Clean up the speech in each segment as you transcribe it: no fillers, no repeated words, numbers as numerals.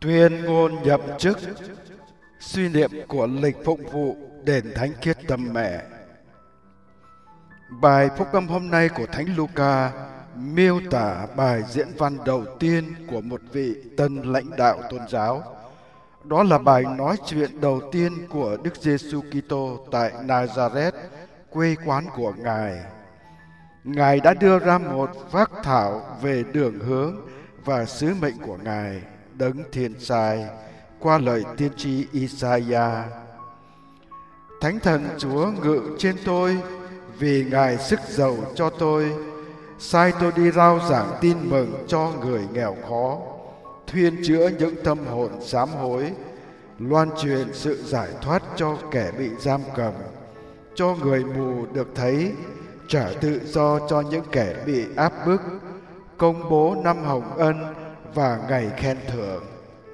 Tuyên ngôn nhậm chức. Suy niệm của lịch phụng vụ đền Thánh Khiết Tâm Mẹ. Bài phúc âm hôm nay của Thánh Luca miêu tả bài diễn văn đầu tiên của một vị tân lãnh đạo tôn giáo. Đó là bài nói chuyện đầu tiên của Đức Giêsu Kitô tại Nazareth, quê quán của Ngài. Ngài đã đưa ra một phác thảo về đường hướng và sứ mệnh của Ngài, Đấng Thiên Sai, qua lời tiên tri Isaiah. Thánh Thần Chúa ngự trên tôi, vì Ngài sức giàu cho tôi, sai tôi đi rao giảng tin mừng cho người nghèo khó, thuyên chữa những tâm hồn sám hối, loan truyền sự giải thoát cho kẻ bị giam cầm, cho người mù được thấy, trả tự do cho những kẻ bị áp bức, công bố năm hồng ân và ngày khen thưởng.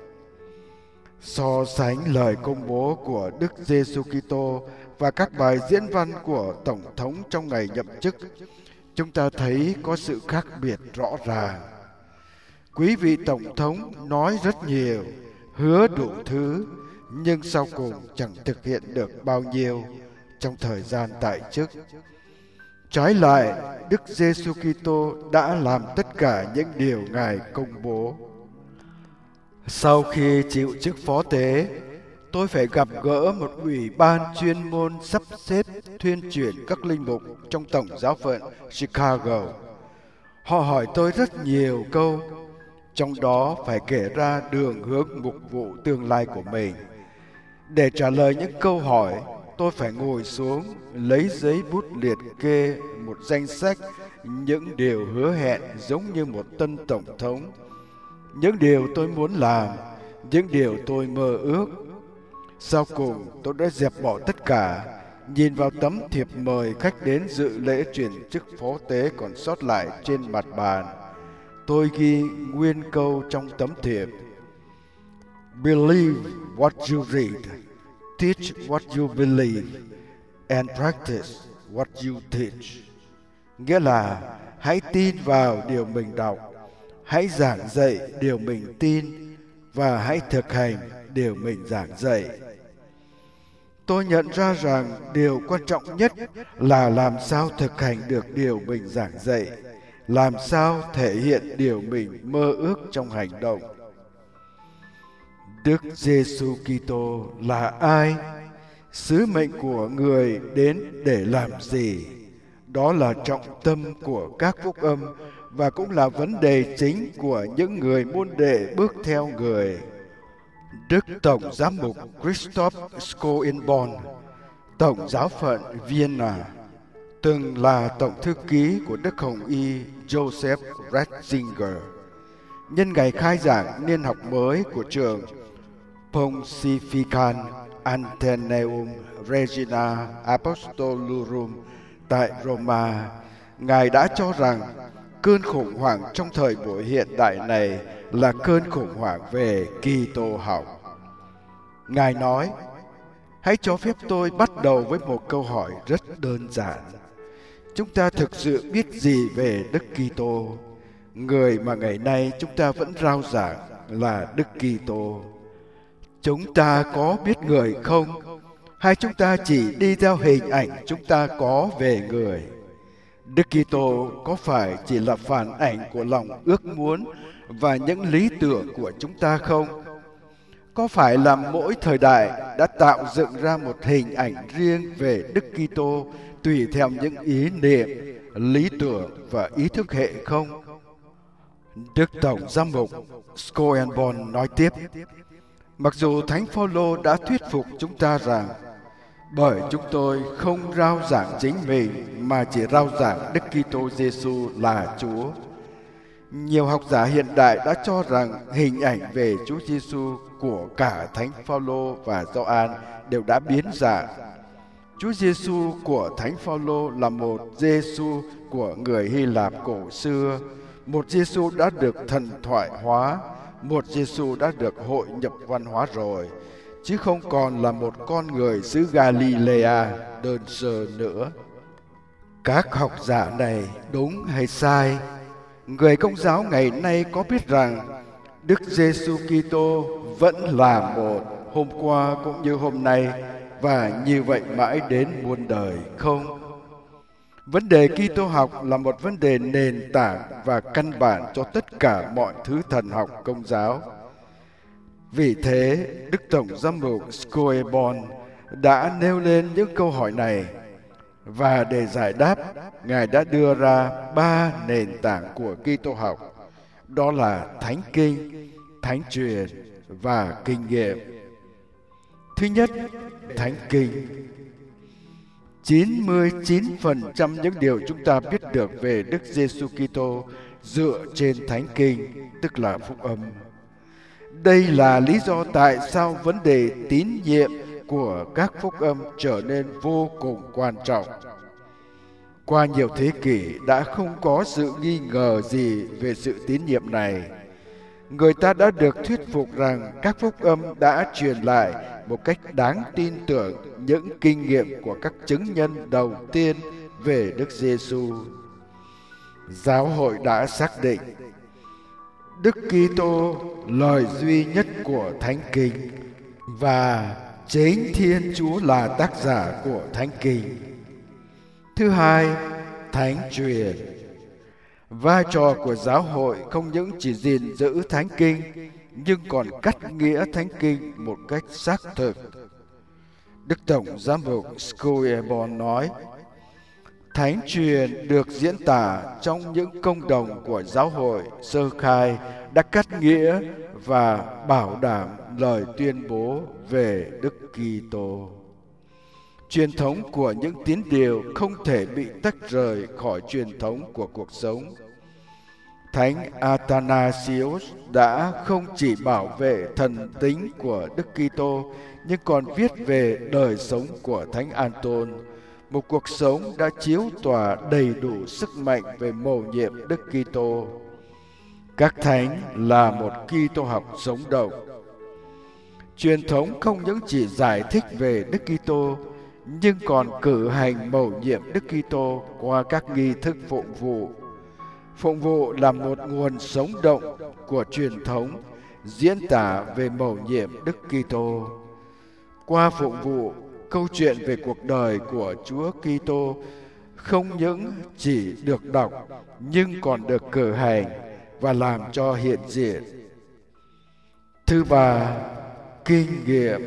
So sánh lời công bố của Đức Giêsu Kitô và các bài diễn văn của Tổng thống trong ngày nhậm chức, chúng ta thấy có sự khác biệt rõ ràng. Quý vị Tổng thống nói rất nhiều, hứa đủ thứ, nhưng sau cùng chẳng thực hiện được bao nhiêu trong thời gian tại chức. Trái lại, Đức Giêsu Kitô đã làm tất cả những điều Ngài công bố. Sau khi chịu chức phó tế, tôi phải gặp gỡ một ủy ban chuyên môn sắp xếp thuyên truyền các linh mục trong Tổng giáo phận Chicago. Họ hỏi tôi rất nhiều câu, trong đó phải kể ra đường hướng mục vụ tương lai của mình. Để trả lời những câu hỏi, tôi phải ngồi xuống, lấy giấy bút liệt kê một danh sách những điều hứa hẹn giống như một tân tổng thống, những điều tôi muốn làm, những điều tôi mơ ước. Sau cùng, tôi đã dẹp bỏ tất cả, nhìn vào tấm thiệp mời khách đến dự lễ truyền chức phó tế còn sót lại trên mặt bàn. Tôi ghi nguyên câu trong tấm thiệp: Believe what you read, teach what you believe, and practice what you teach. Nghĩa là hãy tin vào điều mình đọc, hãy giảng dạy điều mình tin, và hãy thực hành điều mình giảng dạy. Tôi nhận ra rằng điều quan trọng nhất là làm sao thực hành được điều mình giảng dạy, làm sao thể hiện điều mình mơ ước trong hành động. Đức Giêsu Kitô là ai? Sứ mệnh của Người đến để làm gì? Đó là trọng tâm của các phúc âm và cũng là vấn đề chính của những người môn đệ bước theo Người. Đức Tổng Giám mục Christoph Schoenborn, Tổng giáo phận Vienna, từng là Tổng thư ký của Đức Hồng Y Joseph Ratzinger. Nhân ngày khai giảng niên học mới của trường Pontifical Athenaeum Regina Apostolorum tại Roma, Ngài đã cho rằng cơn khủng hoảng trong thời buổi hiện đại này là cơn khủng hoảng về Kitô học. Ngài nói: hãy cho phép tôi bắt đầu với một câu hỏi rất đơn giản. Chúng ta thực sự biết gì về Đức Kitô, người mà ngày nay chúng ta vẫn rao giảng là Đức Kitô? Chúng ta có biết Người không? Hay chúng ta chỉ đi theo hình ảnh chúng ta có về Người? Đức Kitô có phải chỉ là phản ảnh của lòng ước muốn và những lý tưởng của chúng ta không? Có phải là mỗi thời đại đã tạo dựng ra một hình ảnh riêng về Đức Kitô tùy theo những ý niệm, lý tưởng và ý thức hệ không? Đức Tổng Giám mục Schoenborn nói tiếp: mặc dù Thánh Phaolô đã thuyết phục chúng ta rằng bởi chúng tôi không rao giảng chính mình mà chỉ rao giảng Đức Kitô Giêsu là Chúa, nhiều học giả hiện đại đã cho rằng hình ảnh về Chúa Giêsu của cả Thánh Phaolô và Gioan đều đã biến dạng. Chúa Giêsu của Thánh Phaolô là một Giêsu của người Hy Lạp cổ xưa, một Giêsu đã được thần thoại hóa, một Giêsu đã được hội nhập văn hóa rồi, chứ không còn là một con người xứ Galilea đơn sơ nữa. Các học giả này đúng hay sai? Người Công giáo ngày nay có biết rằng Đức Giêsu Kitô vẫn là một, hôm qua cũng như hôm nay và như vậy mãi đến muôn đời không? Vấn đề Kitô học là một vấn đề nền tảng và căn bản cho tất cả mọi thứ thần học Công giáo. Vì thế, Đức Tổng Giám mục Scoeborn đã nêu lên những câu hỏi này, và để giải đáp, Ngài đã đưa ra 3 nền tảng của Kitô học, đó là Thánh Kinh, Thánh Truyền và Kinh nghiệm. Thứ nhất, Thánh Kinh. 99% những điều chúng ta biết được về Đức Giêsu Kitô dựa trên Thánh Kinh, tức là Phúc Âm. Đây là lý do tại sao vấn đề tín nhiệm của các Phúc Âm trở nên vô cùng quan trọng. Qua nhiều thế kỷ đã không có sự nghi ngờ gì về sự tín nhiệm này. Người ta đã được thuyết phục rằng các Phúc Âm đã truyền lại một cách đáng tin tưởng những kinh nghiệm của các chứng nhân đầu tiên về Đức Giêsu. Giáo hội đã xác định Đức Kitô lời duy nhất của Thánh Kinh và chính Thiên Chúa là tác giả của Thánh Kinh. Thứ hai, Thánh Truyền. Vai trò của giáo hội không những chỉ gìn giữ Thánh Kinh, nhưng còn cắt nghĩa Thánh Kinh một cách xác thực. Đức Tổng Giám mục Scoeborn nói, Thánh Truyền được diễn tả trong những công đồng của giáo hội sơ khai đã cắt nghĩa và bảo đảm lời tuyên bố về Đức Kitô. Truyền thống của những tín điều không thể bị tách rời khỏi truyền thống của cuộc sống. Thánh Athanasius đã không chỉ bảo vệ thần tính của Đức Kitô, nhưng còn viết về đời sống của Thánh Anton, một cuộc sống đã chiếu tỏa đầy đủ sức mạnh về mầu nhiệm Đức Kitô. Các thánh là một Kitô học sống động. Truyền thống không những chỉ giải thích về Đức Kitô, nhưng còn cử hành mầu nhiệm Đức Kitô qua các nghi thức phụng vụ. Phụng vụ là một nguồn sống động của truyền thống diễn tả về mầu nhiệm Đức Kitô. Qua phụng vụ, câu chuyện về cuộc đời của Chúa Kitô không những chỉ được đọc nhưng còn được cử hành và làm cho hiện diện. Thứ ba, kinh nghiệm.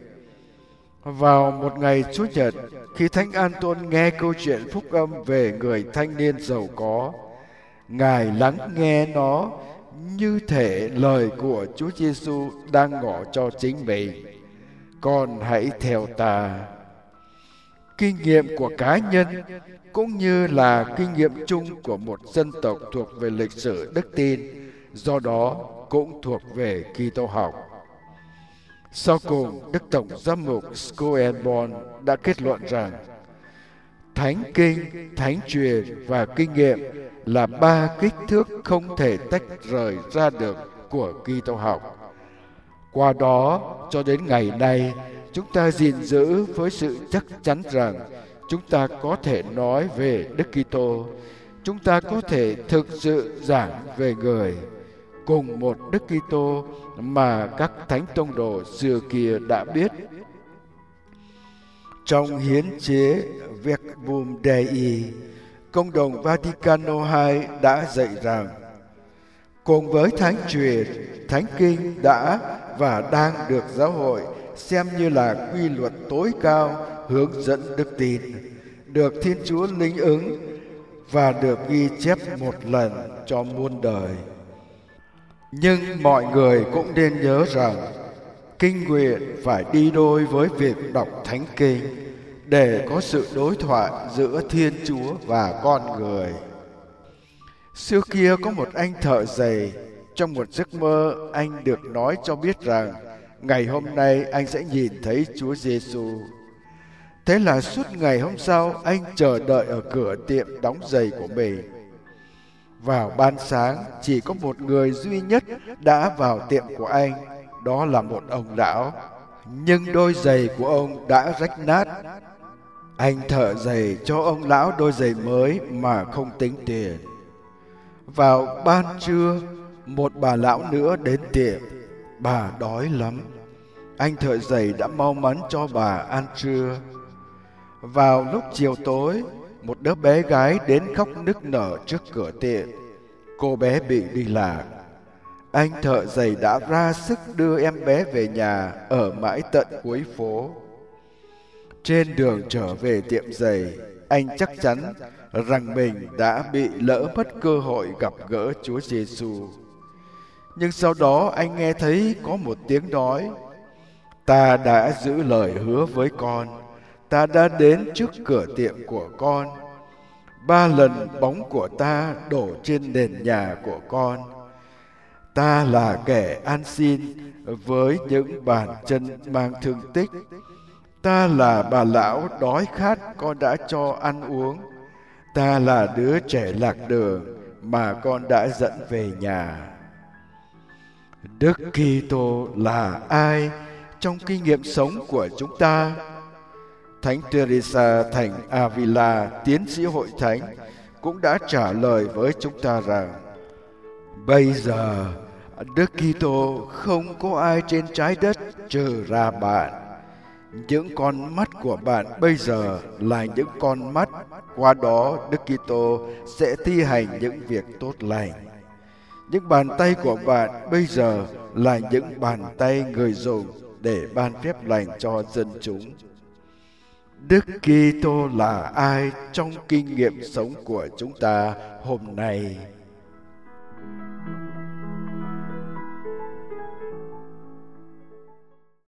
Vào một ngày Chủ nhật, khi Thánh Anton nghe câu chuyện phúc âm về người thanh niên giàu có, Ngài lắng nghe nó như thể lời của Chúa Giêsu đang ngỏ cho chính mình. Con hãy theo ta. Kinh nghiệm của cá nhân cũng như là kinh nghiệm chung của một dân tộc thuộc về lịch sử đức tin, do đó cũng thuộc về Kitô học. Sau cùng, Đức Tổng Giám mục Scoeborn đã kết luận rằng Thánh Kinh, Thánh Truyền và Kinh nghiệm là 3 kích thước không thể tách rời ra được của Kitô học. Qua đó, cho đến ngày nay, chúng ta gìn giữ với sự chắc chắn rằng chúng ta có thể nói về Đức Kitô, chúng ta có thể thực sự giảng về người, cùng một Đức Kitô mà các thánh tông đồ xưa kia đã biết. Trong hiến chế Verbum Dei, Công đồng Vaticano II đã dạy rằng cùng với Thánh Truyền, Thánh Kinh đã và đang được giáo hội xem như là quy luật tối cao hướng dẫn đức tin, được Thiên Chúa linh ứng và được ghi chép một lần cho muôn đời. Nhưng mọi người cũng nên nhớ rằng kinh nguyện phải đi đôi với việc đọc Thánh Kinh để có sự đối thoại giữa Thiên Chúa và con người. Xưa kia có một anh thợ giày, trong một giấc mơ anh được nói cho biết rằng ngày hôm nay anh sẽ nhìn thấy Chúa Giêsu. Thế là suốt ngày hôm sau anh chờ đợi ở cửa tiệm đóng giày của mình. Vào ban sáng chỉ có một người duy nhất đã vào tiệm của anh, đó là một ông lão. Nhưng đôi giày của ông đã rách nát. Anh thợ giày cho ông lão đôi giày mới mà không tính tiền. Vào ban trưa, Một bà lão nữa đến tiệm, bà đói lắm. Anh thợ giày đã mau mắn cho bà ăn trưa. Vào lúc chiều tối, một đứa bé gái đến khóc nức nở trước cửa tiệm. Cô bé bị đi lạc. Anh thợ giày đã ra sức đưa em bé về nhà ở mãi tận cuối phố. Trên đường trở về tiệm giày, anh chắc chắn rằng mình đã bị lỡ mất cơ hội gặp gỡ Chúa Giêsu. Nhưng sau đó anh nghe thấy có một tiếng nói: ta đã giữ lời hứa với con, ta đã đến trước cửa tiệm của con. 3 lần bóng của ta đổ trên nền nhà của con. Ta là kẻ ăn xin với những bàn chân mang thương tích. Ta là bà lão đói khát con đã cho ăn uống. Ta là đứa trẻ lạc đường mà con đã dẫn về nhà. Đức Kitô là ai trong kinh nghiệm sống của chúng ta? Thánh Teresa thành Avila, tiến sĩ hội thánh, cũng đã trả lời với chúng ta rằng: bây giờ Đức Kitô không có ai trên trái đất trừ ra bạn. Những con mắt của bạn bây giờ là những con mắt, qua đó Đức Kitô sẽ thi hành những việc tốt lành. Những bàn tay của bạn bây giờ là những bàn tay người dùng để ban phép lành cho dân chúng. Đức Kitô là ai trong kinh nghiệm sống của chúng ta hôm nay?